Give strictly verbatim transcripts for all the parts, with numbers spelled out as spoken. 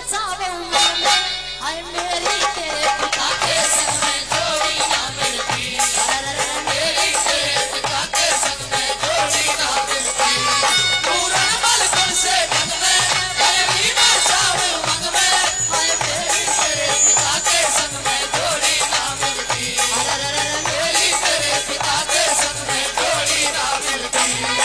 नचावे मन में, हाय मेरी तेरे पिता के संग में जोड़ी ना मिलती, मेरी तेरे पिता के संग में जोड़ी ना मिलती। पूरन बल गुण से ढंग में, हाय भी नचावे मन में, हाय मेरी तेरे पिता के संग में जोड़ी ना मिलती, मेरी तेरे पिता के संग में जोड़ी ना मिलती।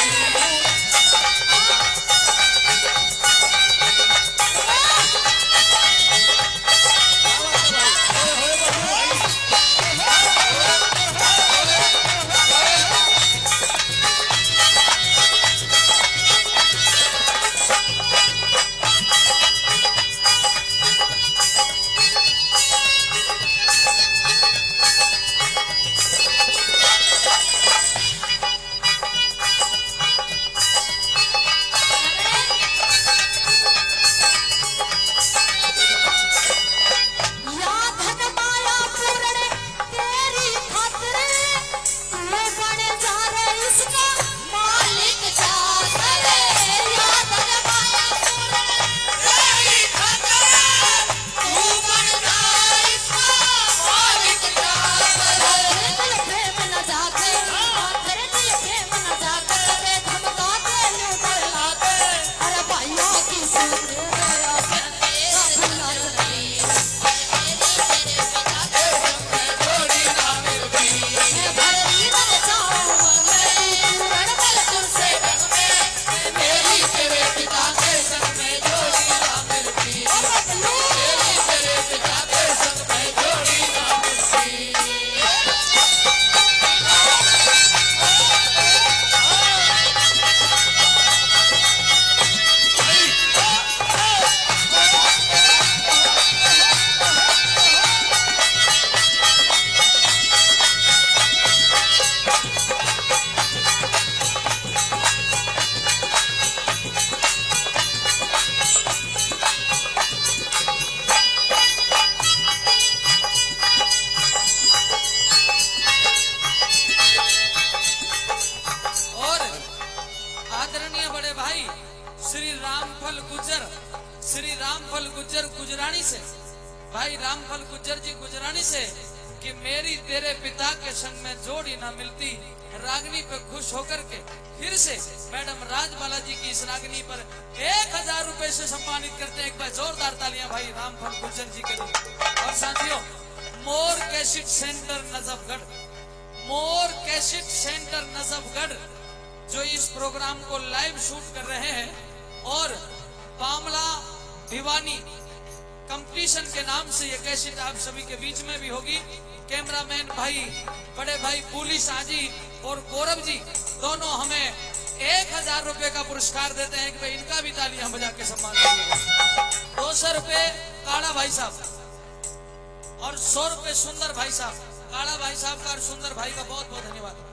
श्री रामफल गुज्जर, श्री रामफल गुज्जर गुजरानी से, भाई रामफल गुज्जर जी गुजरानी से कि मेरी तेरे पिता के संग में जोड़ी ना मिलती। रागनी पे खुश होकर के फिर से मैडम राजबाला जी की इस रागनी पर एक हजार रुपए से सम्मानित करते हैं। एक बार जोरदार तालियां भाई रामफल गुज्जर जी के लिए। और साथियों, Mor cassette centre Najafgarh, Mor cassette centre Najafgarh जो इस प्रोग्राम को लाइव शूट कर रहे हैं और बामला भिवानी कंपटीशन के नाम से ये कैसेट आप सभी के बीच में भी होगी। कैमरामैन भाई, बड़े भाई पुलिस आजी और गौरव जी दोनों हमें एक हजार रुपए का पुरस्कार देते हैं कि भाई इनका भी तालियां बजा के सम्मान करिएगा। दो सौ रुपए काड़ा भाई साहब और सौ रुपए सुंदर भाई साहब, काड़ा भाई साहब का और सुंदर भाई का बहुत बहुत धन्यवाद।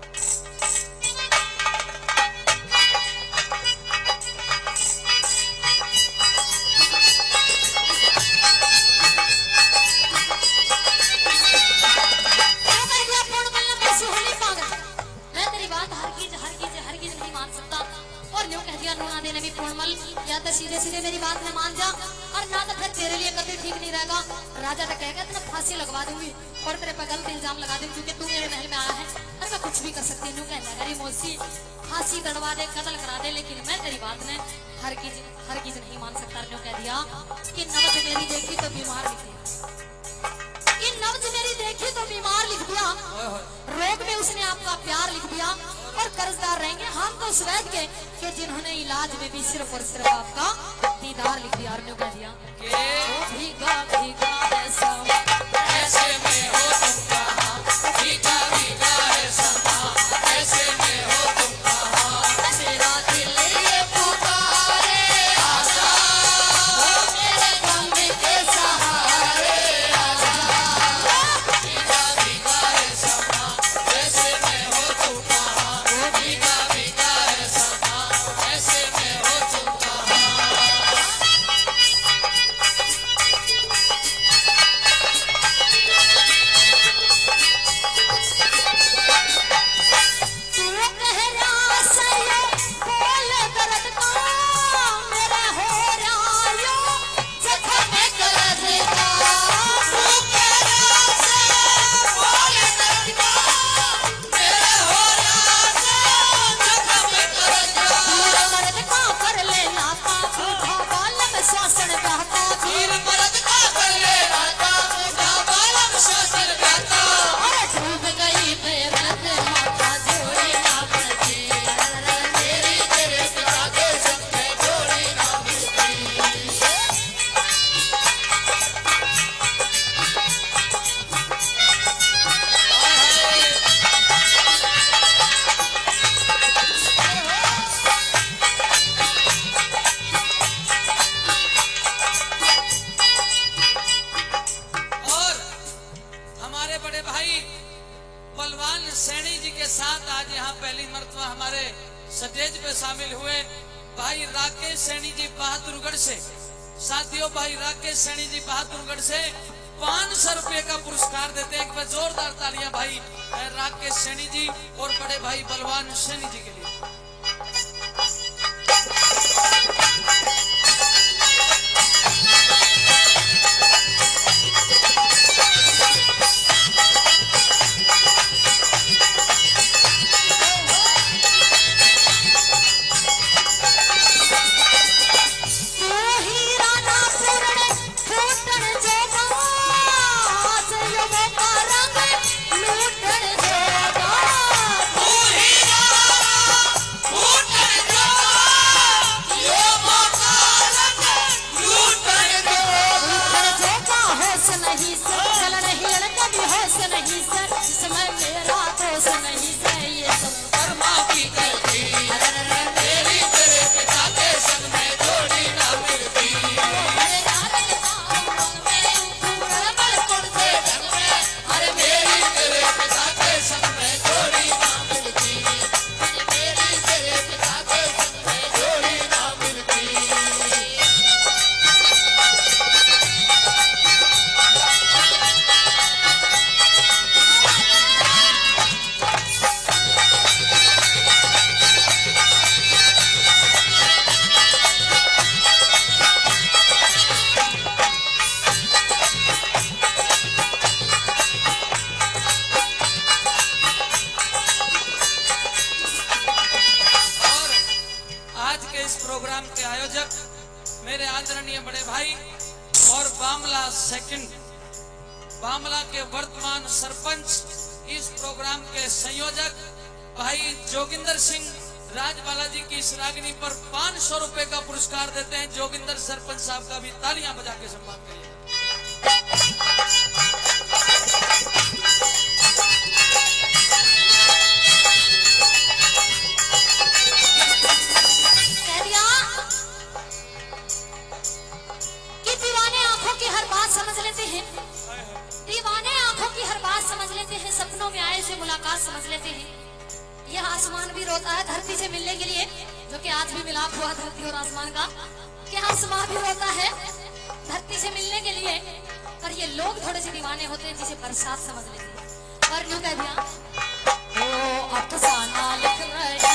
या तो सीधे सीधे मेरी बात में मान जा और ना तो फिर तेरे लिए कभी ठीक नहीं रहेगा। राजा तो कहेगा तो फांसी लगवा दूंगी और तेरे पर गलत इल्जाम लगा दूंगी क्योंकि तू मेरे महल में आया है और मैं कुछ भी कर सकती हूँ। कहना मौसी फांसी तड़वा दे, कत्ल करा दे, लेकिन मैं तेरी बात में हर चीज हर चीज नहीं मान सकता। न्यू कह दिया कि नब्ज मेरी देखी तो बीमार लिख दिया, कि नब्ज मेरी देखी तो बीमार लिख दिया, रोग में उसने आपका प्यार लिख दिया और कर्जदार रहेंगे हम तो उस वैद्य के कि जिन्होंने इलाज में भी सिर्फ और सिर्फ आपका दीदार लिख दिया। और न्यू कह दिया कि भीगा भीगा ऐसा ऐसे में हो तुम कहाँ, भीगा भीगा ऐसा ऐसे में हो तुम कहाँ, मेरा दिल ये पुकारे आजा, मेरे गम के सहारे आजा, भीगा भीगा ऐसा ऐसे में हो तुम कहाँ, भीगा भीगा ऐसा ऐसे में हो तुम कहाँ। शामिल हुए भाई राकेश सैनी जी बहादुरगढ़ से। साथियों भाई राकेश सैनी जी बहादुरगढ़ से पांच सौ रुपए का पुरस्कार देते हैं। एक बार जोरदार तालियां भाई राकेश सैनी जी और बड़े भाई बलवान सैनी जी के लिए। प्रोग्राम के आयोजक मेरे आदरणीय बड़े भाई और बामला सेकंड बामला के वर्तमान सरपंच, इस प्रोग्राम के संयोजक भाई जोगिंदर सिंह राजबाला जी की इस रागिनी पर पांच सौ रुपए का पुरस्कार देते हैं। जोगिंदर सरपंच साहब का भी तालियां बजा के सम्मान करिए। दीवाने आंखों की हर बात समझ लेते हैं, सपनों में आए से मुलाकात समझ लेते हैं। यह आसमान भी रोता है धरती से मिलने के लिए, जो कि आज भी मिलाप हुआ धरती और आसमान का। कि आसमान भी रोता है धरती से मिलने के लिए, पर ये लोग थोड़े से दीवाने होते हैं जिसे बरसात समझ लेते हैं। और यूं कह दिया ओ अफसाना लिख रही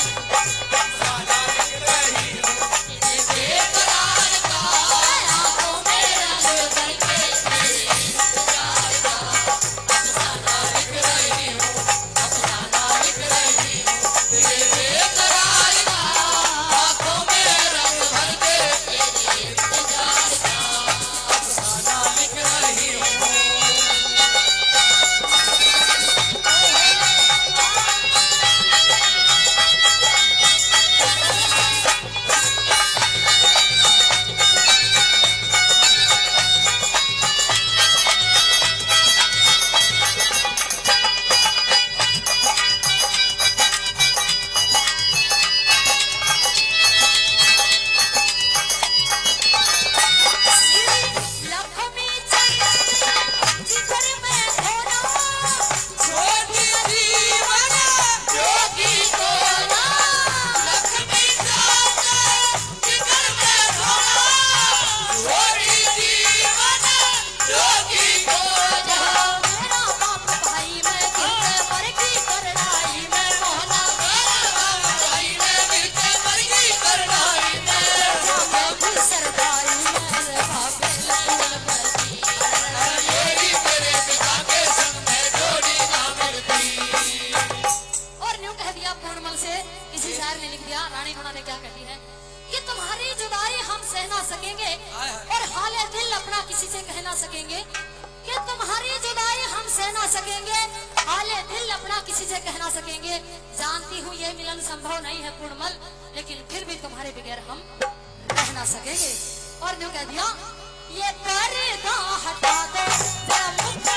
सकेंगे और हाले दिल अपना किसी से कह ना सकेंगे कि तुम्हारी जुदाई हम सह ना सकेंगे, हाले दिल अपना किसी से कह ना सकेंगे। जानती हूँ ये मिलन संभव नहीं है पूर्णमल, लेकिन फिर भी तुम्हारे बगैर हम रह ना सकेंगे। और जो कह दिया ये पर्दा हटा दो जरा